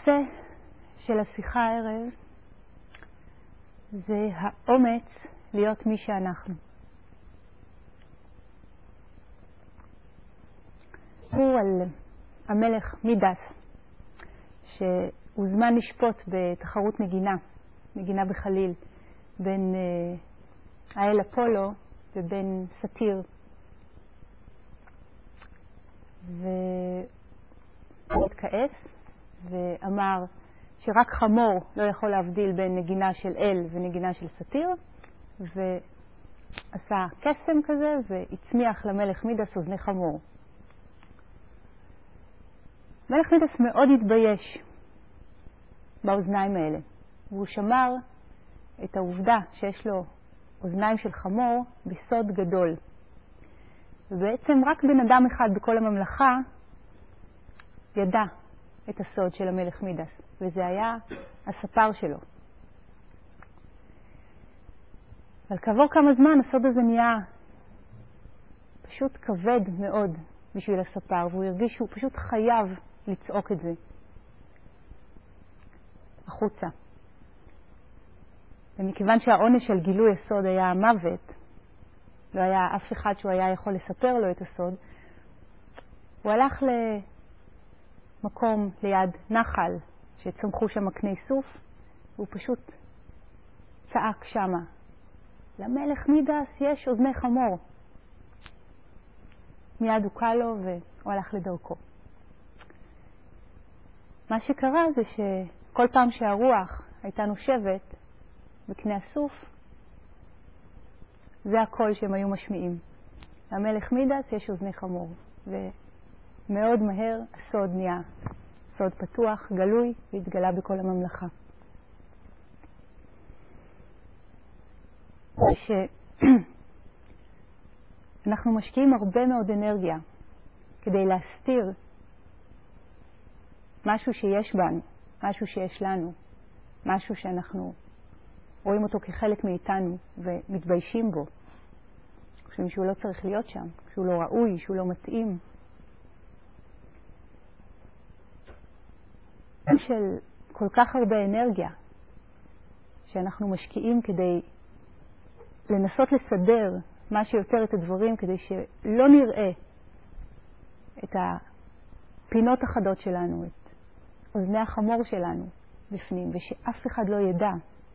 הנושא של השיחה הערב זה האומץ להיות מי שאנחנו. הוא על המלך מידס שהוזמן לשפוט בתחרות נגינה בחליל בין האל אפולו ובין סטיר, והוא התכעס ואמר שרק חמור לא יכול להבדיל בין נגינה של אל ונגינה של סטיר, ועשה קסם כזה והצמיח למלך מידס אוזני חמור. מלך מידס מאוד התבייש באוזניים האלה, והוא שמר את העובדה שיש לו אוזניים של חמור בסוד גדול. ובעצם רק בן אדם אחד בכל הממלכה ידע את הסוד של המלך מידס, וזה היה הספר שלו. אבל כעבור כמה זמן הסוד הזה נהיה פשוט כבד מאוד בשביל הספר, והוא הרגיש שהוא פשוט חייב לצעוק את זה החוצה. ומכיוון שהעונש של גילוי הסוד היה המוות, לא היה אף אחד שהוא היה יכול לספר לו את הסוד, הוא הלך למקום ליד נחל שצמחו שם מקני סוף, והוא פשוט צעק שמה, למלך מידס יש אוזני חמור. מיד הוא קל לו והוא הלך לדרכו. מה שקרה זה שכל פעם שהרוח הייתה נושבת בקנה הסוף, זה הקול שהם היו משמיעים. למלך מידס יש אוזני חמור. ומאוד מהר הסוד נהיה סוד פתוח, גלוי, והתגלה בכל הממלכה. שאנחנו משקיעים הרבה מאוד אנרגיה כדי להסתיר משהו שיש בנו, משהו שיש לנו, משהו שאנחנו רואים אותו כחלק מאיתנו ומתביישים בו. חושבים שהוא לא צריך להיות שם, שהוא לא ראוי, שהוא לא מתאים. של כל כך הרבה אנרגיה שאנחנו משקיעים כדי לנסות לסדר מה שיותר את הדברים, כדי שלא נראה את הפינות החדות שלנו, את אוזני החמור שלנו בפנים, ושאף אחד לא ידע.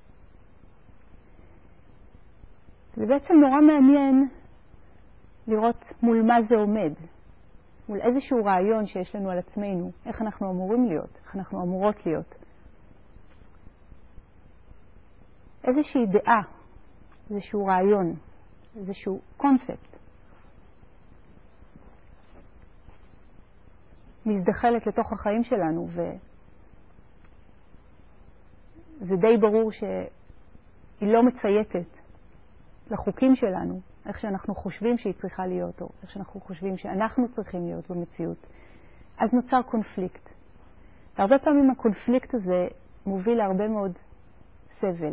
זה בעצם נורא מעניין לראות מול מה זה עומד, מול איזשהו רעיון שיש לנו על עצמנו, איך אנחנו אמורים להיות, איך אנחנו אמורות להיות. איזושהי דעה, איזשהו רעיון, איזשהו קונספט. מזדחלת לתוך החיים שלנו, וזה די ברור שהיא לא מצייתת לחוקים שלנו, איך שאנחנו חושבים שהיא צריכה להיות, או איך שאנחנו חושבים שאנחנו צריכים להיות במציאות. אז נוצר קונפליקט. והרבה פעמים הקונפליקט הזה מוביל להרבה מאוד סבל.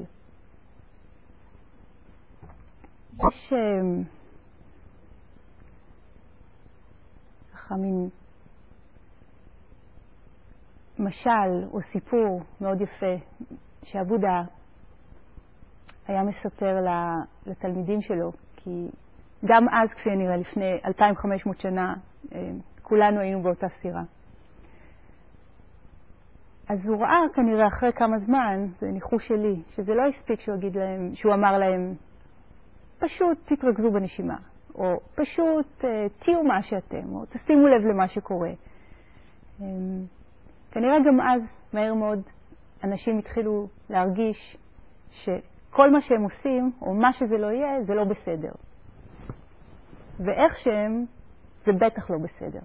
יש ככה מין משל או סיפור מאוד יפה שהבודה היה מספר לתלמידים שלו, כי גם אז, כפי נראה, לפני 2500 שנה, כולנו היינו באותה סירה. אז הוא ראה כנראה אחרי כמה זמן, זה ניחוש שלי, שזה לא הספיק שהוא אמר להם, פשוט תתרכזו בנשימה, או פשוט תהיו מה שאתם, או תשימו לב למה שקורה. כנראה גם אז, מהר מאוד, אנשים התחילו להרגיש שכל מה שהם עושים, או מה שזה לא יהיה, זה לא בסדר. ואיך שהם, זה בטח לא בסדר.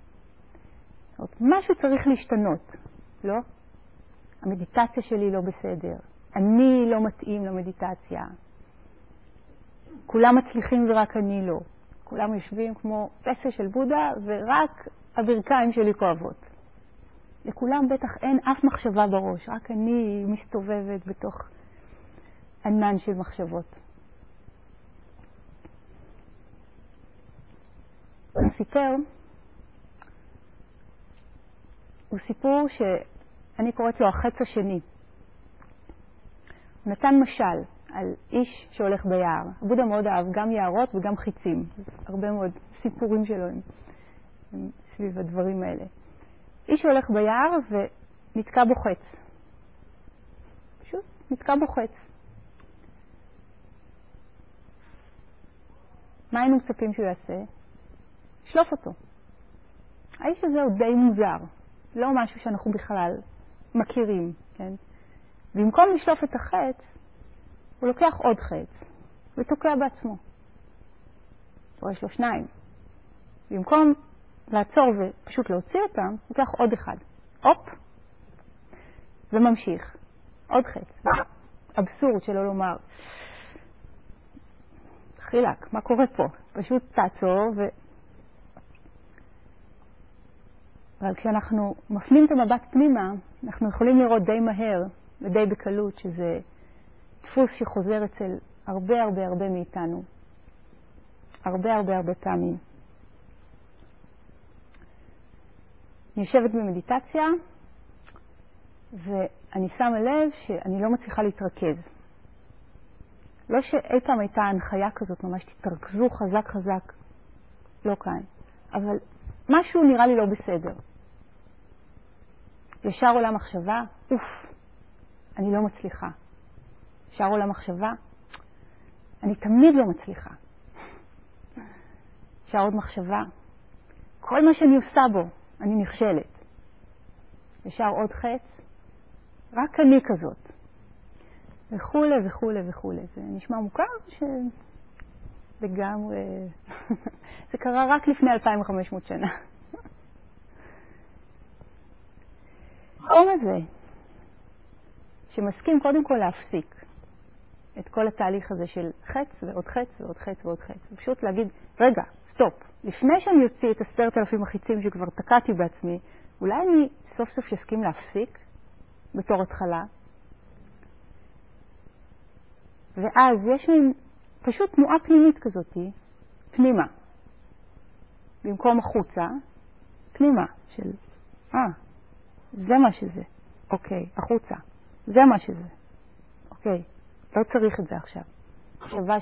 משהו צריך להשתנות, לא? המדיטציה שלי לא בסדר. אני לא מתאים למדיטציה. כולם מצליחים ורק אני לא. כולם יושבים כמו פסל של בודה, ורק הברכיים שלי כואבות. לכולם בטח אין אף מחשבה בראש, רק אני מסתובבת בתוך ענן של מחשבות. הוא סיפור שהוא סיפור אני קוראת לו החץ השני. הוא נתן משל על איש שהולך ביער. הבודה מאוד אהב גם יערות וגם חיצים. הרבה מאוד סיפורים שלו הם סביב הדברים האלה. איש שהולך ביער ונתקע בו חץ. פשוט נתקע בו חץ. מה היינו מצפים שהוא יעשה? שלוף אותו. האיש הזה הוא די מוזר. לא משהו שאנחנו בכלל מכירים, כן? במקום לשלוף את החץ, הוא לוקח עוד חץ ותוקע בעצמו. או יש לו שניים. במקום לעצור ופשוט להוציא אותם, הוא לוקח עוד אחד. הופ! וממשיך. עוד חץ. אבסורד שלא לומר. חילק, מה קורה פה? פשוט תעצור אבל כשאנחנו מפנים את המבט פנימה, אנחנו יכולים לראות די מהר ודי בקלות שזה דפוס שחוזר אצל הרבה הרבה הרבה מאיתנו. הרבה הרבה הרבה פעמים. אני יושבת במדיטציה ואני שמה לב שאני לא מצליחה להתרכז. לא שאי פעם הייתה הנחיה כזאת, ממש תתרכזו חזק חזק. לא כאן. אבל משהו נראה לי לא בסדר. ישר עולה מחשבה, אני לא מצליחה. ישר עולה מחשבה, אני תמיד לא מצליחה. ישר עוד מחשבה, כל מה שאני עושה בו, אני נכשלת. ישר עוד חץ, רק אני כזאת. וכולי וכולי וכולי. זה נשמע מוכר לגמרי. זה קרה רק לפני 2500 שנה. המקום הזה, שמסכים קודם כל להפסיק את כל התהליך הזה של חץ ועוד חץ ועוד חץ ועוד חץ. פשוט להגיד, רגע, סטופ. לפני שאני יוציא את 10,000 החיצים שכבר תקעתי בעצמי, אולי אני סוף סוף יסכים להפסיק בתור התחלה. ואז יש מין פשוט תנועה פנימית כזאת, פנימה. במקום החוצה, פנימה של, זה מה שזה. אוקיי, החוצה. זה מה שזה. אוקיי, לא צריך את זה עכשיו. מחשבה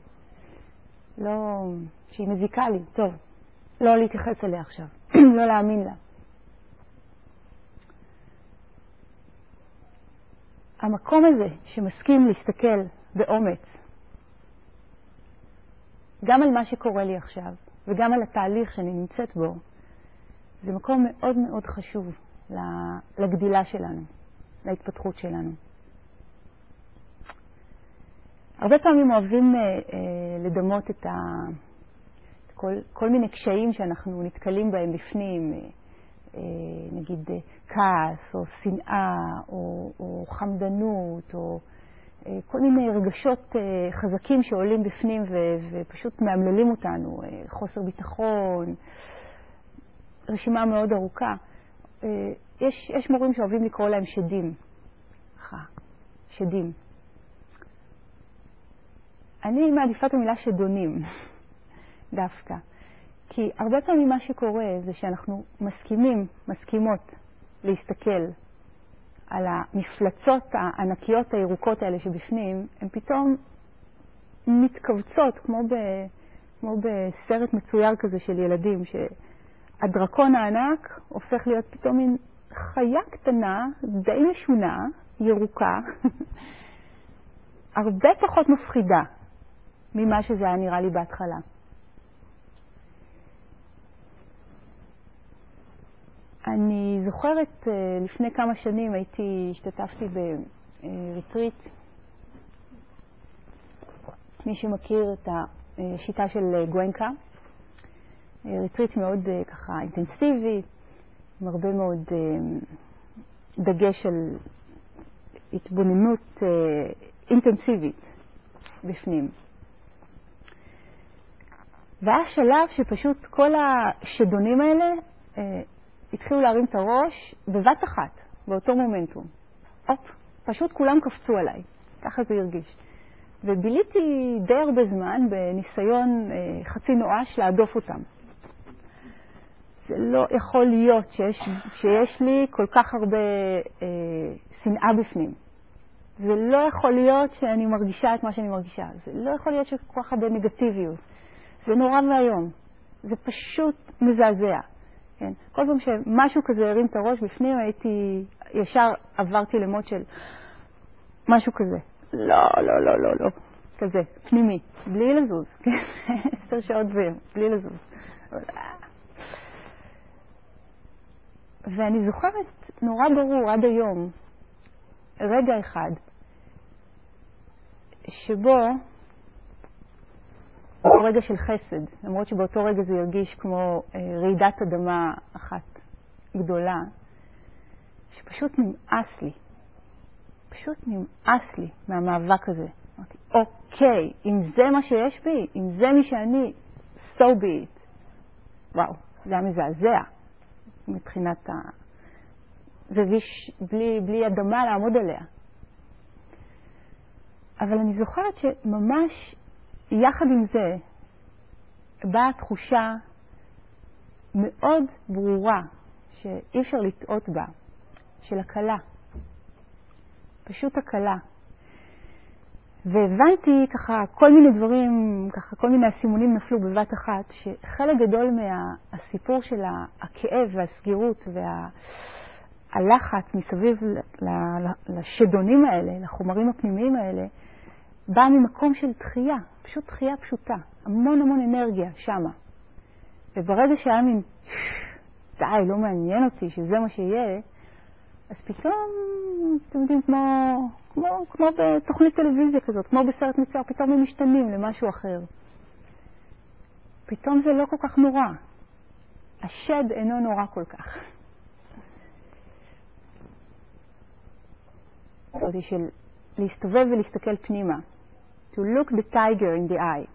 שהיא מזיקה לי. טוב, לא להתייחס אליה עכשיו. לא להאמין לה. המקום הזה שמסכים להסתכל באומץ, גם על מה שקורה לי עכשיו, וגם על התהליך שאני נמצאת בו, זה מקום מאוד מאוד חשוב לגדילה שלנו, להתפתחות שלנו. הרבה פעמים אוהבים לדמות את כל מיני קשיים שאנחנו נתקלים בהם בפנים, נגיד כעס או שנאה או חמדנות או כל מיני רגשות חזקים שעולים בפנים ופשוט מאמללים אותנו, חוסר ביטחון, רשימה מאוד ארוכה. יש מורים שאוהבים לקרוא להם שדים. שדים. אני מעדיפה את המילה שדונים, דווקא. כי הרבה פעמים מה שקורה זה שאנחנו מסכימות להסתכל על המפלצות הענקיות הירוקות האלה שבפנים, הן פתאום מתכווצות, כמו בסרט מצויר כזה של ילדים, שהדרקון הענק הופך להיות פתאום מין חיה קטנה, די משונה, ירוקה, הרבה פחות מפחידה ממה שזה היה נראה לי בהתחלה. אני זוכרת, לפני כמה שנים השתתפתי בריטריט. מי שמכיר את השיטה של גואנקה, ריטריט מאוד ככה אינטנסיבי, עם הרבה מאוד דגש על התבוננות אינטנסיבית בפנים. והיה שלב שפשוט כל השדונים האלה התחילו להרים את הראש בבת אחת, באותו מומנטום. פשוט כולם קפצו עליי. ככה זה הרגיש. וביליתי די הרבה זמן בניסיון חצי נואש להדוף אותם. זה לא יכול להיות שיש לי כל כך הרבה שנאה בפנים. זה לא יכול להיות שאני מרגישה את מה שאני מרגישה. זה לא יכול להיות שכל כך הרבה נגטיביות. זה נורא והיום. זה פשוט מזעזע. כן? כל פעם שמשהו כזה הרים את הראש בפנים, ישר עברתי למוד של משהו כזה. לא, לא, לא, לא, לא. כזה, פנימי, בלי לזוז. 10 שעות ביום, בלי לזוז. ואני זוכרת נורא ברור עד היום, רגע אחד, שבו, הוא רגע של חסד, למרות שבאותו רגע זה ירגיש כמו רעידת אדמה אחת גדולה, שפשוט נמאס לי. פשוט נמאס לי מהמאבק הזה. אמרתי, אוקיי, אם זה מה שיש בי, אם זה מי שאני, so be it. וואו, זה היה מזעזע מבחינת זה הרגיש בלי אדמה לעמוד עליה. אבל אני זוכרת שממש יחד עם זה באה תחושה מאוד ברורה שאי אפשר לטעות בה, של הקלה. פשוט הקלה. והבנתי ככה כל מיני דברים, ככה כל מיני הסימונים נפלו בבת אחת, שחלק גדול מהסיפור של הכאב והסגירות והלחץ מסביב לשדונים האלה, לחומרים הפנימיים האלה, בא ממקום של דחייה, פשוט דחייה פשוטה, המון המון אנרגיה שמה. וברגע שהיה מין, די, לא מעניין אותי שזה מה שיהיה, אז פתאום, אתם יודעים, כמו בתוכנית טלוויזיה כזאת, כמו בסרט מצויר, פתאום הם משתנים למשהו אחר. פתאום זה לא כל כך נורא. השד אינו נורא כל כך. זאת היא של להסתובב ולהסתכל פנימה. To look the tiger in the eye.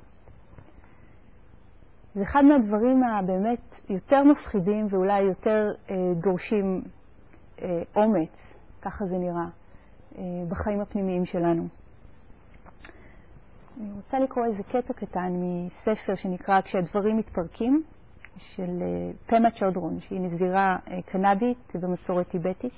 זה אחד מהדברים הבאמת יותר מפחידים ואולי יותר דורשים אומץ, ככה זה נראה, בחיים הפנימיים שלנו. אני רוצה לקרוא איזה קטע קטן מספר שנקרא כשהדברים מתפרקים, של פמה צ'ודרון, שהיא נזירה קנדית במסורת טיבטית.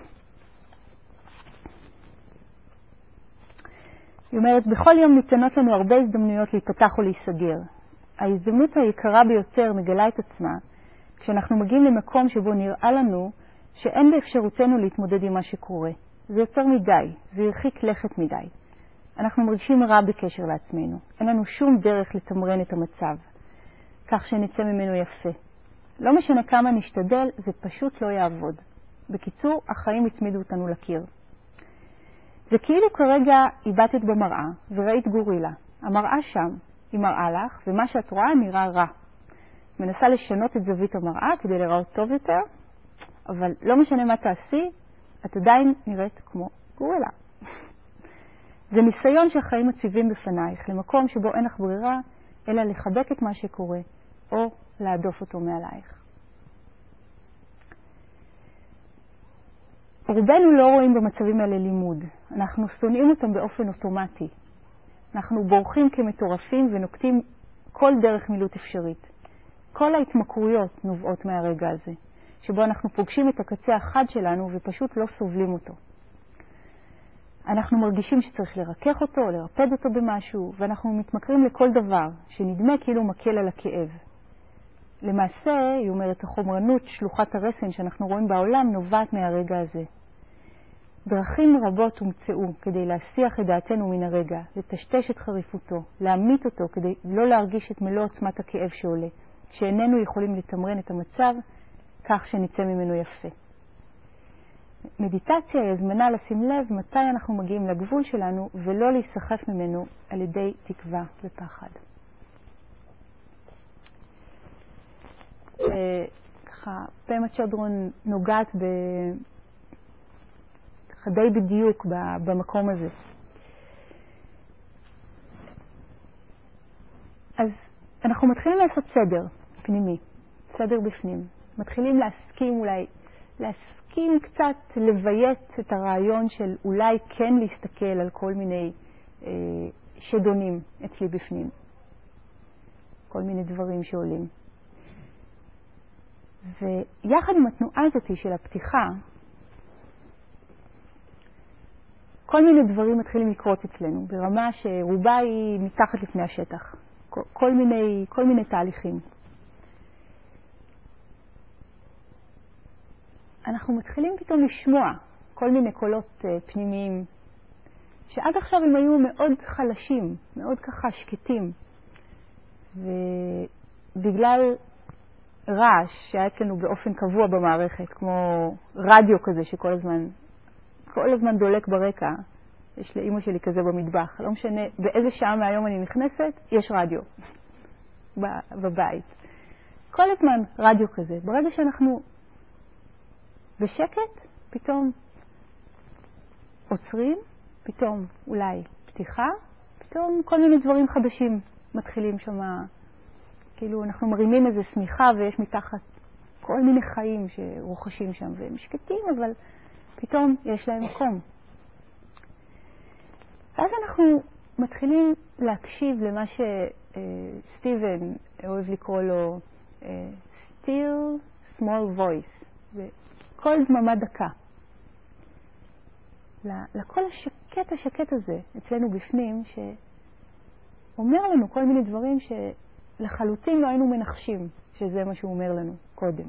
היא אומרת, בכל יום ניתנות לנו הרבה הזדמנויות להיפתח או להיסגר. ההזדמנות היקרה ביותר מגלה את עצמה כשאנחנו מגיעים למקום שבו נראה לנו שאין באפשרותנו להתמודד עם מה שקורה. זה יותר מדי, זה הרחיק לכת מדי. אנחנו מרגישים רע בקשר לעצמנו. אין לנו שום דרך לתמרן את המצב, כך שנצא ממנו יפה. לא משנה כמה נשתדל, זה פשוט לא יעבוד. בקיצור, החיים הצמידו אותנו לקיר. זה כאילו כרגע איבדת במראה וראית גורילה. המראה שם, היא מראה לך, ומה שאת רואה נראה רע. מנסה לשנות את זווית המראה כדי לראות טוב יותר, אבל לא משנה מה תעשי, את עדיין נראית כמו גורילה. זה ניסיון שהחיים מציבים בפנייך, למקום שבו אין לך ברירה, אלא לחבק את מה שקורה, או להדוף אותו מעלייך. רובנו לא רואים במצבים האלה לימוד. אנחנו שונאים אותם באופן אוטומטי. אנחנו בורחים כמטורפים ונוקטים כל דרך מילוט אפשרית. כל ההתמכרויות נובעות מהרגע הזה, שבו אנחנו פוגשים את הקצה החד שלנו ופשוט לא סובלים אותו. אנחנו מרגישים שצריך לרכך אותו, לרפד אותו במשהו, ואנחנו מתמכרים לכל דבר שנדמה כאילו מקל על הכאב. למעשה, היא אומרת, החומרנות, שלוחת הרסן שאנחנו רואים בעולם נובעת מהרגע הזה. דרכים רבות הומצאו כדי להסיח את דעתנו מן הרגע, לטשטש את חריפותו, להמית אותו כדי לא להרגיש את מלוא עוצמת הכאב שעולה, שאיננו יכולים לתמרן את המצב כך שנצא ממנו יפה. מדיטציה היא הזמנה לשים לב מתי אנחנו מגיעים לגבול שלנו ולא להיסחף ממנו על ידי תקווה ופחד. ככה, פמה צ'ודרון נוגעת די בדיוק במקום הזה. אז אנחנו מתחילים לעשות סדר פנימי, סדר בפנים. מתחילים להסכים קצת לביית את הרעיון של אולי כן להסתכל על כל מיני שדונים אצלי בפנים. כל מיני דברים שעולים. ויחד עם התנועה הזאת של הפתיחה, כל מיני דברים מתחילים לקרות אצלנו, ברמה שרובה היא מתחת לפני השטח. כל מיני תהליכים. אנחנו מתחילים פתאום לשמוע כל מיני קולות פנימיים, שעד עכשיו הם היו מאוד חלשים, מאוד ככה שקטים. ובגלל רעש שהיה אצלנו באופן קבוע במערכת, כמו רדיו כזה שכל הזמן דולק ברקע, יש לאמא שלי כזה במטבח, לא משנה באיזה שעה מהיום אני נכנסת, יש רדיו בבית. כל הזמן רדיו כזה. ברגע שאנחנו בשקט, פתאום עוצרים, פתאום אולי פתיחה, פתאום כל מיני דברים חדשים מתחילים שם. כאילו אנחנו מרימים איזה סמיכה ויש מתחת כל מיני חיים שרוחשים שם, והם שקטים, אבל פתאום יש להם מקום. ואז אנחנו מתחילים להקשיב למה שסטיבן אוהב לקרוא לו still small voice, וכל דממה דקה. לכל השקט הזה אצלנו בפנים, שאומר לנו כל מיני דברים שלחלוטין לא היינו מנחשים שזה מה שהוא אומר לנו קודם.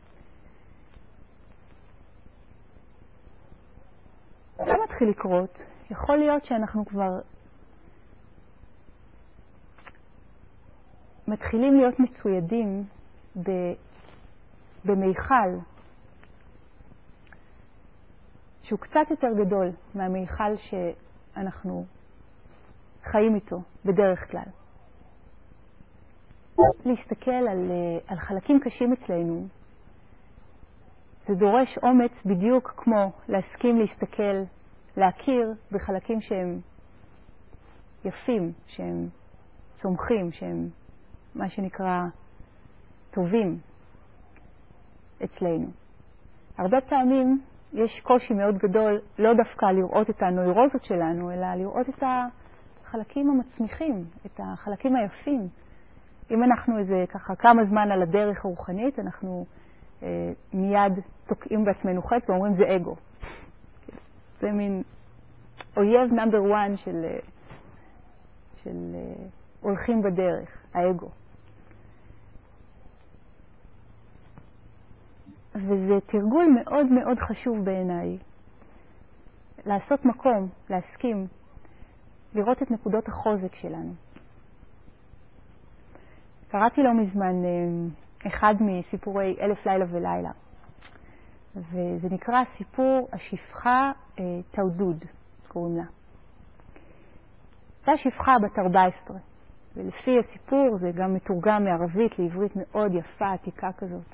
זה מתחיל לקרות. יכול להיות שאנחנו כבר מתחילים להיות מצוידים במיכל שהוא קצת יותר גדול מהמיכל שאנחנו חיים איתו בדרך כלל. להסתכל על חלקים קשים אצלנו, זה דורש אומץ בדיוק כמו להסכים להסתכל, להכיר בחלקים שהם יפים, שהם צומחים, שהם מה שנקרא טובים אצלנו. הרבה פעמים יש קושי מאוד גדול לא דווקא לראות את הנוירוזות שלנו, אלא לראות את החלקים המצמיחים, את החלקים היפים. אם אנחנו איזה ככה כמה זמן על הדרך הרוחנית, אנחנו מיד תוקעים בעצמנו חץ ואומרים זה אגו. זה מין אויב נאמבר 1 של הולכים בדרך, האגו. וזה תרגול מאוד מאוד חשוב בעיניי. לעשות מקום, להסכים, לראות את נקודות החוזק שלנו. קראתי לא מזמן אחד מסיפורי אלף לילה ולילה, וזה נקרא סיפור השפחה תאודוד, קוראים לה. זו השפחה בת 14, ולפי הסיפור זה גם מתורגם מערבית לעברית מאוד יפה, עתיקה כזאת.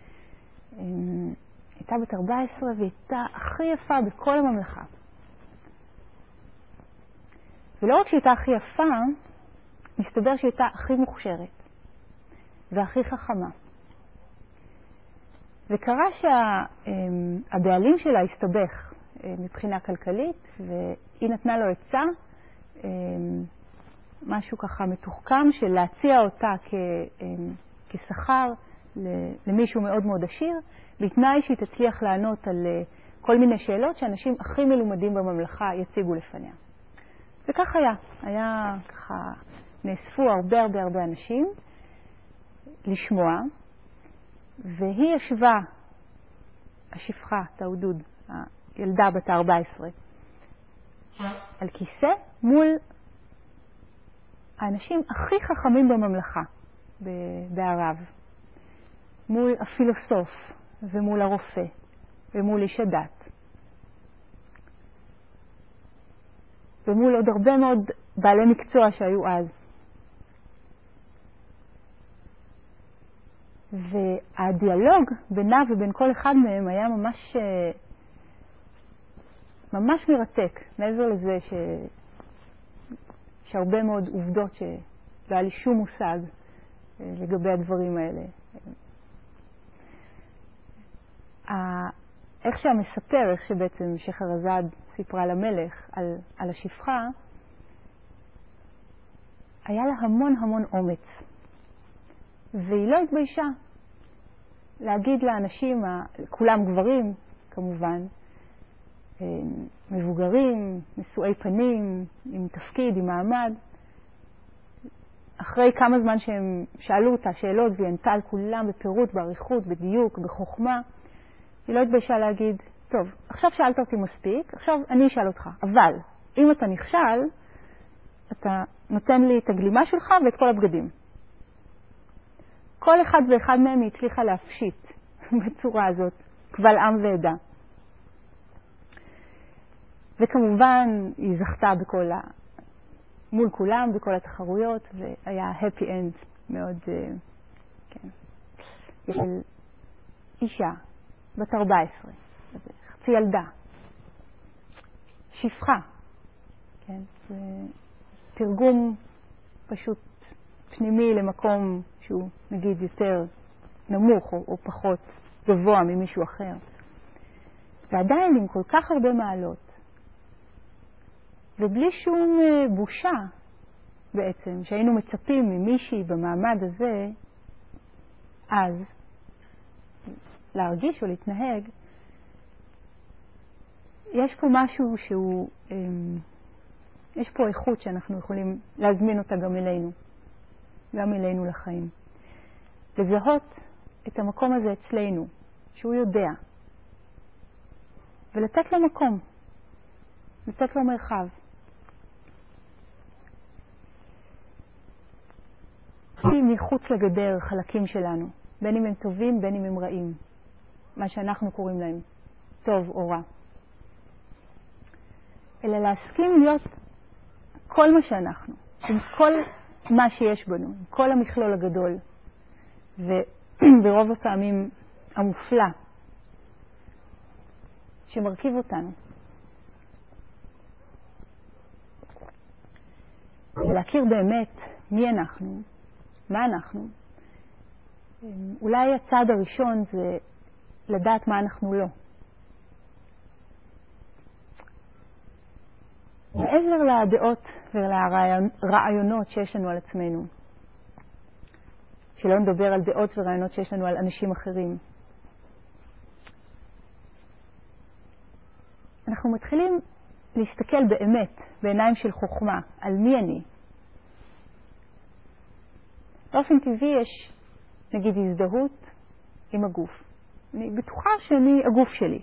הייתה בת 14 והייתה הכי יפה בכל הממלכה. ולא רק שהייתה הכי יפה, מסתבר שהייתה הכי מוכשרת והכי חכמה. וקרה שהבעלים שלה הסתבך מבחינה כלכלית, והיא נתנה לו עצה, משהו ככה מתוחכם של להציע אותה כשכר למישהו מאוד מאוד עשיר, בתנאי שהיא תצליח לענות על כל מיני שאלות שאנשים הכי מלומדים בממלכה יציגו לפניה. וכך היה ככה, נאספו הרבה אנשים לשמוע, והיא ישבה, השפחה, תאודוד, הילדה בת 14, על כיסא מול האנשים הכי חכמים בממלכה, בערב. מול הפילוסוף, ומול הרופא, ומול איש הדת. ומול עוד הרבה מאוד בעלי מקצוע שהיו אז. והדיאלוג בינה ובין כל אחד מהם היה ממש מרתק, מעבר לזה שהרבה מאוד עובדות שלא היה לי שום מושג לגבי הדברים האלה. איך שהמספר, איך שבעצם שחרזאד סיפרה למלך על השפחה, היה לה המון אומץ. והיא לא התביישה. להגיד לאנשים, כולם גברים כמובן, מבוגרים, נשואי פנים, עם תפקיד, עם מעמד, אחרי כמה זמן שהם שאלו אותה שאלות והיא ענתה על כולם בפירוט, בעריכות, בדיוק, בחוכמה, היא לא התביישה להגיד, טוב, עכשיו שאלת אותי מספיק, עכשיו אני אשאל אותך, אבל אם אתה נכשל, אתה נותן לי את הגלימה שלך ואת כל הבגדים. כל אחד ואחד מהם היא הצליחה להפשיט בצורה הזאת, קבל עם ועדה. וכמובן היא זכתה מול כולם, בכל התחרויות, והיה happy end מאוד, כן. של אישה, בת 14, חצי ילדה, שפחה, כן. זה תרגום פשוט פנימי למקום שהוא נגיד יותר נמוך או פחות גבוה ממישהו אחר. ועדיין עם כל כך הרבה מעלות, ובלי שום בושה בעצם, שהיינו מצפים ממישהי במעמד הזה, אז להרגיש או להתנהג, יש פה משהו שהוא, יש פה איכות שאנחנו יכולים להזמין אותה גם אלינו לחיים. לזהות את המקום הזה אצלנו, שהוא יודע, ולתת לו מקום, לתת לו מרחב. מחוץ לגדר חלקים שלנו, בין אם הם טובים, בין אם הם רעים, מה שאנחנו קוראים להם, טוב או רע. אלא להסכים להיות כל מה שאנחנו, עם כל מה שיש בנו, עם כל המכלול הגדול, וברוב הפעמים המופלא, שמרכיב אותנו. ולהכיר באמת מי אנחנו, מה אנחנו. אולי הצעד הראשון זה לדעת מה אנחנו לא. מעבר לדעות ולרעיונות שיש לנו על עצמנו, שלא נדבר על דעות ורעיונות שיש לנו על אנשים אחרים. אנחנו מתחילים להסתכל באמת בעיניים של חוכמה על מי אני. באופן טבעי יש נגיד הזדהות עם הגוף. אני בטוחה שאני הגוף שלי.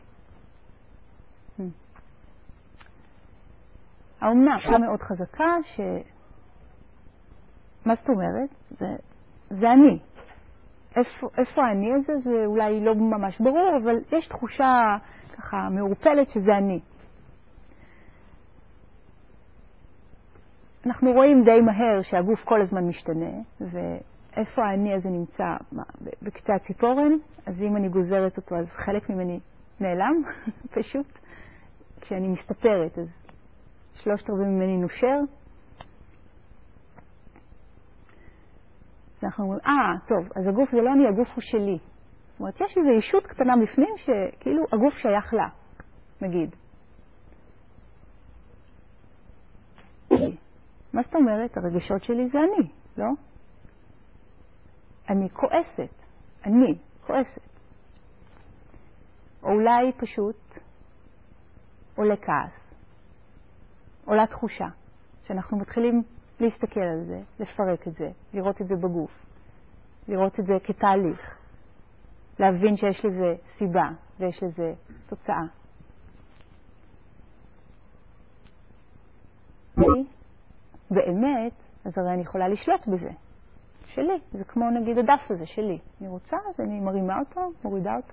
האמנם מאוד חזקה מה זאת אומרת? זה אני. איפה אני הזה? זה אולי לא ממש ברור, אבל יש תחושה ככה מעורפלת שזה אני. אנחנו רואים די מהר שהגוף כל הזמן משתנה, ואיפה האני הזה נמצא בקצה הציפורן, אז אם אני גוזרת אותו, אז חלק ממני נעלם, פשוט. כשאני מסתפרת, אז 3/4 ממני נושר. אז אנחנו אומרים, טוב, אז הגוף זה לא אני, הגוף הוא שלי. זאת אומרת, יש איזו ישות קטנה בפנים שכאילו הגוף שייך לה, נגיד. מה זאת אומרת? הרגשות שלי זה אני, לא? אני כועסת. אני כועסת. או אולי פשוט עולה כעס. עולה תחושה. שאנחנו מתחילים להסתכל על זה, לפרק את זה, לראות את זה בגוף. לראות את זה כתהליך. להבין שיש לזה סיבה ויש לזה תוצאה. באמת, אז הרי אני יכולה לשלוט בזה. שלי. זה כמו נגיד הדף הזה, שלי. אני רוצה, אז אני מרימה אותו, מורידה אותו.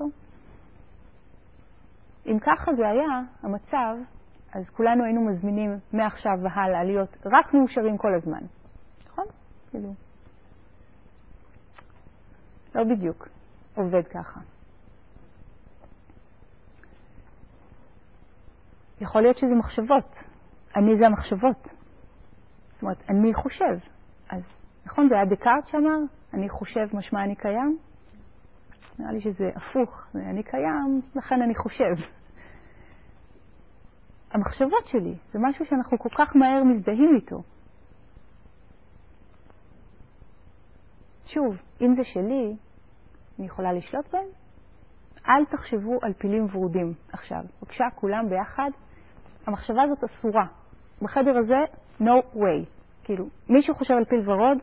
אם ככה זה היה המצב, אז כולנו היינו מזמינים מעכשיו והלאה להיות רק מאושרים כל הזמן. נכון? כאילו. לא בדיוק עובד ככה. יכול להיות שזה מחשבות. אני זה המחשבות. זאת אומרת, אני חושב. אז נכון, זה היה דקארט שאמר, אני חושב משמע אני קיים. נראה לי שזה הפוך. אני קיים, לכן אני חושב. המחשבות שלי זה משהו שאנחנו כל כך מהר מזדהים איתו. שוב, אם זה שלי, אני יכולה לשלוט בהם. אל תחשבו על פילים ורודים עכשיו. בבקשה, כולם ביחד. המחשבה הזאת אסורה. בחדר הזה, no way. כאילו, מישהו חושב על פיל ורוד?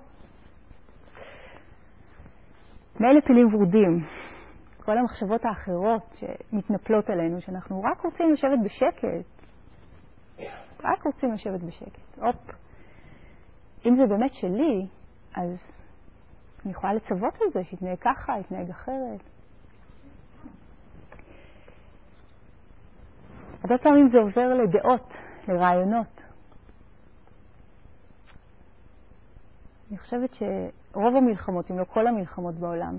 מאלה פילים ורודים. כל המחשבות האחרות שמתנפלות עלינו, שאנחנו רק רוצים לשבת בשקט. רק רוצים לשבת בשקט. הופ. אם זה באמת שלי, אז אני יכולה לצוות על זה, שיתנהג ככה, יתנהג אחרת. הרבה פעמים זה עובר לדעות, לרעיונות. אני חושבת שרוב המלחמות, אם לא כל המלחמות בעולם,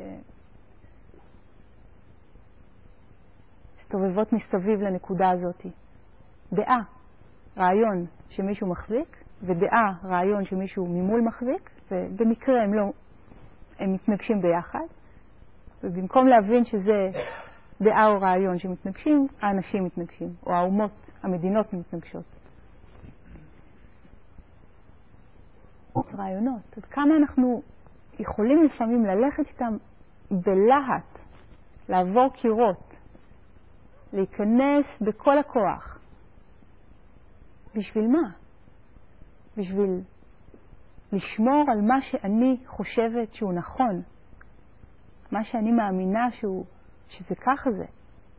מסתובבות מסביב לנקודה הזאת. דעה, רעיון שמישהו מחזיק, ודעה, רעיון שמישהו ממול מחזיק, ובמקרה הם מתנגשים ביחד. ובמקום להבין שזה דעה או רעיון שמתנגשים, האנשים מתנגשים, או האומות, המדינות מתנגשות. רעיונות. עד כמה אנחנו יכולים לפעמים ללכת איתם בלהט, לעבור קירות, להיכנס בכל הכוח. בשביל מה? בשביל לשמור על מה שאני חושבת שהוא נכון. מה שאני מאמינה שזה ככה זה.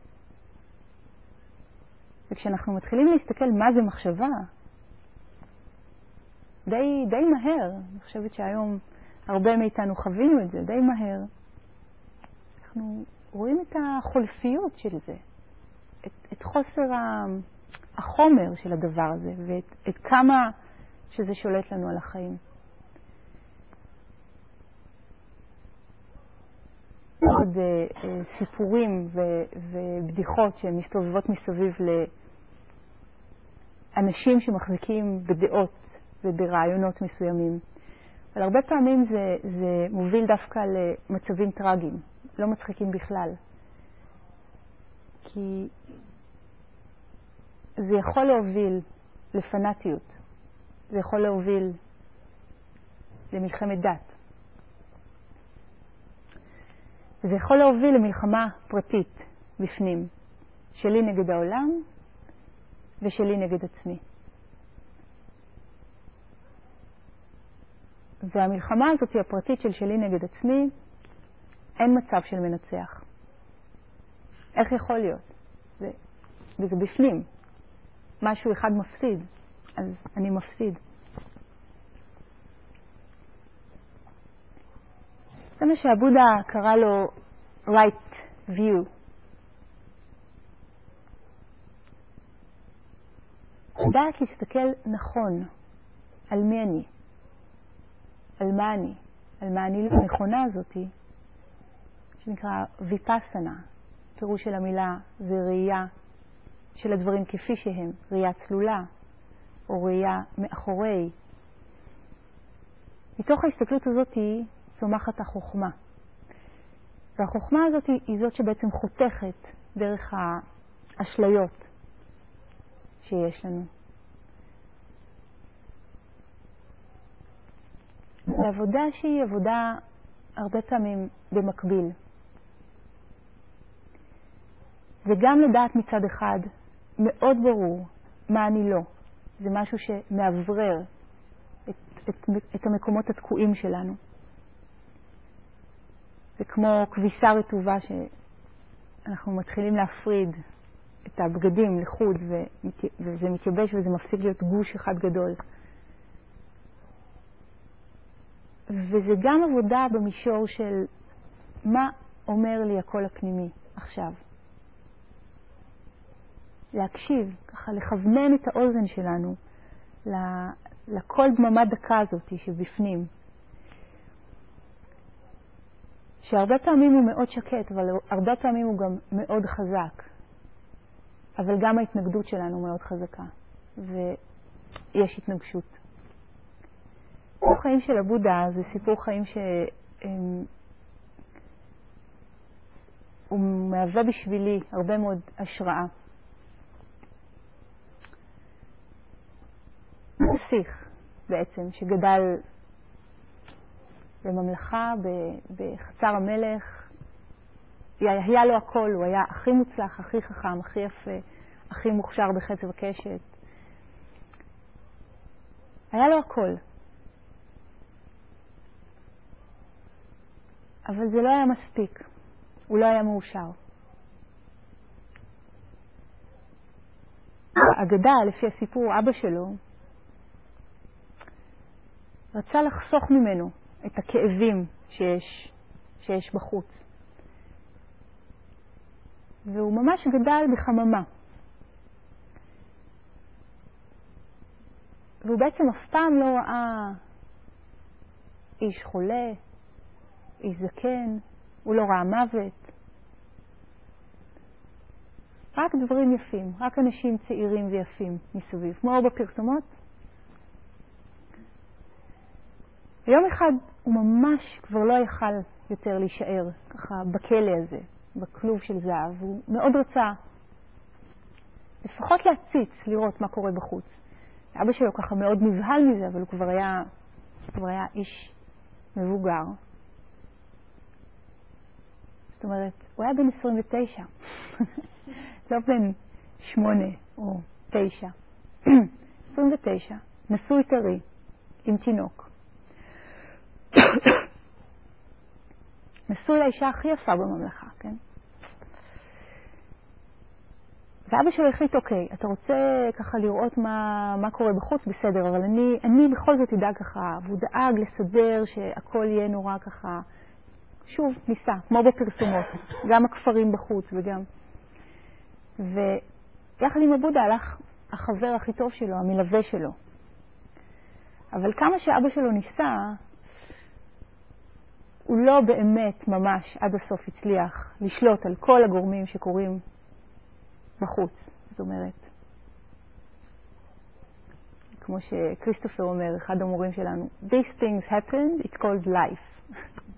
וכשאנחנו מתחילים להסתכל מה זה מחשבה, די מהר, אני חושבת שהיום הרבה מאיתנו חווינו את זה, די מהר, אנחנו רואים את החולפיות של זה, את חוסר החומר של הדבר הזה, ואת כמה שזה שולט לנו על החיים. עוד סיפורים ובדיחות שמסתובבות מסביב לאנשים שמחזיקים בדעות וברעיונות מסוימים. אבל הרבה פעמים זה מוביל דווקא למצבים טרגיים, לא מצחיקים בכלל. כי זה יכול להוביל לפנאטיות, זה יכול להוביל למלחמת דת. זה יכול להוביל למלחמה פרטית בפנים, שלי נגד העולם ושלי נגד עצמי. והמלחמה הזאת הפרטית של שלי נגד עצמי, אין מצב של מנצח. איך יכול להיות? וזה בפנים. משהו אחד מפסיד, אז אני מפסיד. זה מה שהבודה קרא לו right view. לדעת להסתכל נכון על מי אני, על מה אני, על מה אני הנכונה הזאת, שנקרא ויפאסנה. פירוש של המילה זה ראייה של הדברים כפי שהם, ראייה צלולה או ראייה מאחורי. מתוך ההסתכלות הזאת צומחת החוכמה. והחוכמה הזאת היא זאת שבעצם חותכת דרך האשליות שיש לנו. זו עבודה שהיא עבודה הרבה פעמים במקביל. וגם לדעת מצד אחד מאוד ברור מה אני לא. זה משהו שמעברר את המקומות התקועים שלנו. זה כמו כביסה רטובה שאנחנו מתחילים להפריד את הבגדים לחוד וזה מתייבש וזה מפסיק להיות גוש אחד גדול. וזה גם עבודה במישור של מה אומר לי הקול הפנימי עכשיו. להקשיב, ככה לכוונן את האוזן שלנו לקול דממה דקה הזאת שבפנים. שהרבה פעמים הוא מאוד שקט, אבל הרבה פעמים הוא גם מאוד חזק. אבל גם ההתנגדות שלנו מאוד חזקה. ויש התנגשות. סיפור חיים של הבודה זה סיפור חיים הוא מהווה בשבילי הרבה מאוד השראה. נסיך בעצם שגדל בממלכה בחצר המלך היה לו הכל, הוא היה הכי מוצלח, הכי חכם, הכי יפה, הכי מוכשר בחץ וקשת. היה לו הכל. אבל זה לא היה מספיק. הוא לא היה מאושר. האגדה, לפי הסיפור, אבא שלו רצה לחסוך ממנו את הכאבים שיש בחוץ. והוא ממש גדל בחממה. והוא בעצם אף פעם לא ראה איש חולה, איש זקן, הוא לא ראה מוות. רק דברים יפים, רק אנשים צעירים ויפים מסביב, כמו בפרסומות. ויום אחד הוא ממש כבר לא יכל יותר להישאר ככה בכלא הזה, בכלוב של זהב. הוא מאוד רצה לפחות להציץ, לראות מה קורה בחוץ. אבא שלו ככה מאוד נבהל מזה, אבל הוא כבר היה איש מבוגר. זאת אומרת, הוא היה בן 29, לא בן 8 או 9. 29, נשוי טרי, עם תינוק. נשוי לאישה הכי יפה בממלכה, כן? ואבא שלו החליט, אוקיי, אתה רוצה ככה לראות מה קורה בחוץ, בסדר, אבל אני בכל זאת אדאג ככה, והוא דאג לסדר שהכל יהיה נורא ככה, שוב, ניסה, כמו בפרסומות, גם הכפרים בחוץ וגם. ויחד עם הבודה הלך החבר הכי טוב שלו, המלווה שלו. אבל כמה שאבא שלו ניסה, הוא לא באמת ממש עד הסוף הצליח לשלוט על כל הגורמים שקורים בחוץ. זאת אומרת, כמו שקריסטופר אומר, אחד המורים שלנו, these things happened, it's called life.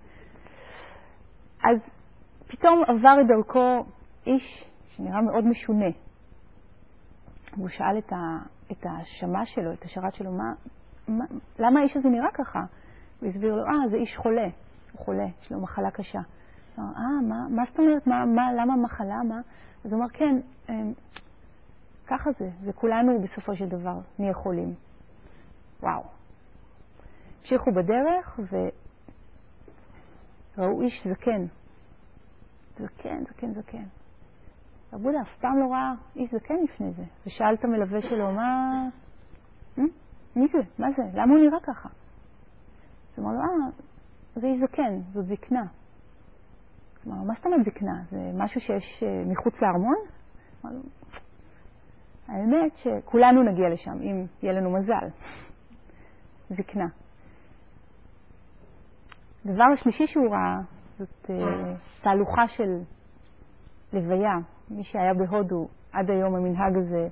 אז פתאום עבר את דרכו איש שנראה מאוד משונה. והוא שאל את השמה שלו, את השרת שלו, למה האיש הזה נראה ככה? הוא הסביר לו, זה איש חולה. הוא חולה, יש לו מחלה קשה. הוא אמר, מה זאת אומרת? למה מחלה? מה? אז הוא אמר, כן, ככה זה כולנו בסופו של דבר נהיה חולים. וואו. המשיכו בדרך וראו איש זקן. זקן. הבודה אף פעם לא ראה איש זקן לפני זה. ושאל את המלווה שלו, מי זה? מה זה? למה הוא נראה ככה? אז הוא אמר לו, זה איש זקן, זאת זקנה. אז הוא אמר, מה זאת אומרת זקנה? זה משהו שיש מחוץ לארמון? אמר לו, האמת שכולנו נגיע לשם, אם יהיה לנו מזל. זקנה. הדבר השלישי שהוא ראה, זאת תהלוכה של לוויה. מי שהיה בהודו, עד היום המנהג הזה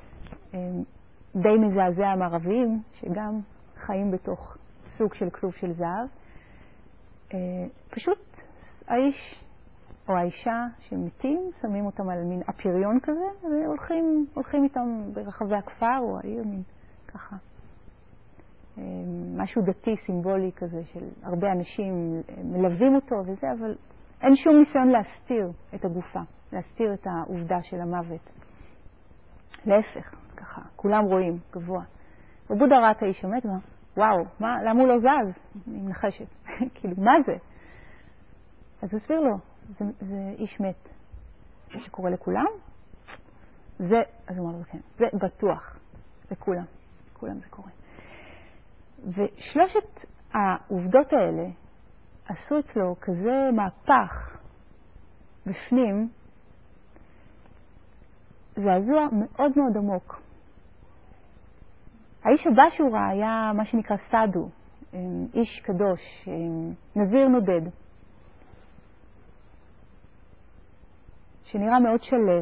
די מזעזע המערביים, שגם חיים בתוך סוג של כלוב של זהב. פשוט האיש או האישה שמתים, שמים אותם על מין אפריון כזה, והולכים איתם ברחבי הכפר או העיר, מין ככה. משהו דתי, סימבולי כזה, של הרבה אנשים מלווים אותו וזה, אבל אין שום ניסיון להסתיר את הגופה, להסתיר את העובדה של המוות. להפך, ככה, כולם רואים, גבוה. ובודה ראה את האיש המת, וואו, למה הוא לא זז? אני מנחשת. כאילו, מה זה? אז הוא הסביר לו, זה איש מת. זה שקורה לכולם? אז הוא אמר לו, כן, זה בטוח. לכולם זה קורה. ושלושת העובדות האלה עשו אצלו כזה מהפך בפנים, זעזוע מאוד מאוד עמוק. האיש הבא שהוא ראה היה מה שנקרא סאדו, איש קדוש, נזיר נודד, שנראה מאוד שלב.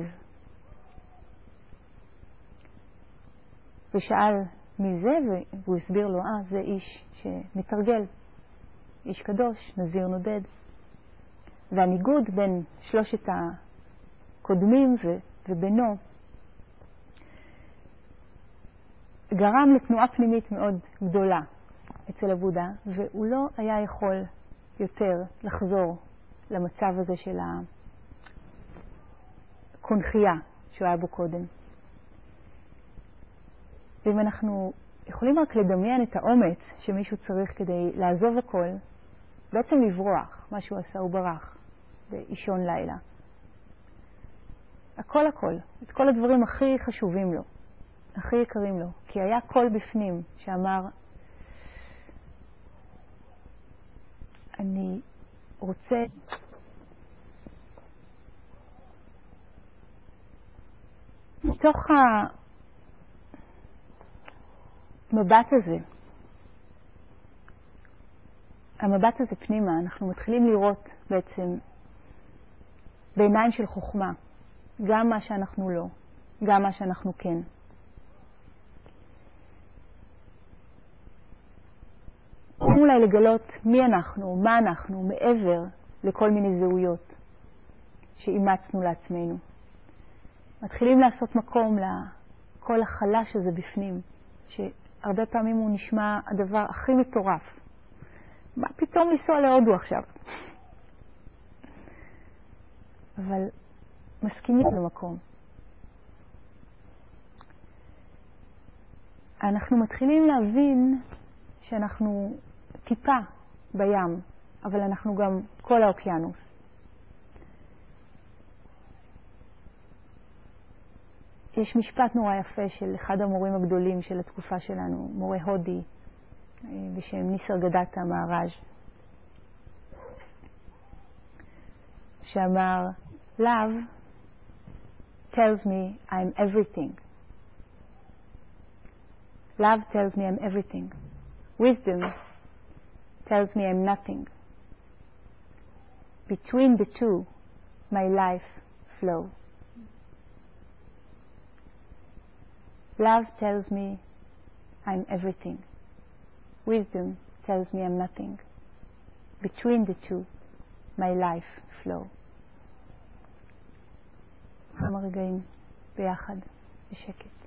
ושאל מי זה, והוא הסביר לו, זה איש שמתרגל, איש קדוש, נזיר נודד. והניגוד בין שלושת הקודמים ובינו גרם לתנועה פנימית מאוד גדולה אצל הבודה, והוא לא היה יכול יותר לחזור למצב הזה הקונחייה שהוא היה בו קודם. ואם אנחנו יכולים רק לדמיין את האומץ שמישהו צריך כדי לעזוב הכל, בעצם לברוח, מה שהוא עשה הוא ברח באישון לילה. הכל, את כל הדברים הכי חשובים לו, הכי יקרים לו, כי היה קול בפנים שאמר, אני רוצה מתוך המבט הזה, המבט הזה פנימה, אנחנו מתחילים לראות בעצם בעיניים של חוכמה, גם מה שאנחנו לא, גם מה שאנחנו כן. אולי לגלות מי אנחנו, מה אנחנו, מעבר לכל מיני זהויות שאימצנו לעצמנו. מתחילים לעשות מקום לכל החלש הזה בפנים, שהרבה פעמים הוא נשמע הדבר הכי מטורף. מה פתאום לנסוע להודו עכשיו? אבל מסכימים למקום. אנחנו מתחילים להבין שאנחנו טיפה בים, אבל אנחנו גם כל האוקיינוס. יש משפט נורא יפה של אחד המורים הגדולים של התקופה שלנו, מורה הודי, בשם ניסרגדתה מהראז', שאמר, Love tells me I'm everything. Love tells me I'm everything. Wisdom tells me I'm nothing. Between the two, my life flows. Love tells me I'm everything. Wisdom tells me I'm nothing. Between the two, my life flows. כמה רגעים ביחד, בשקט.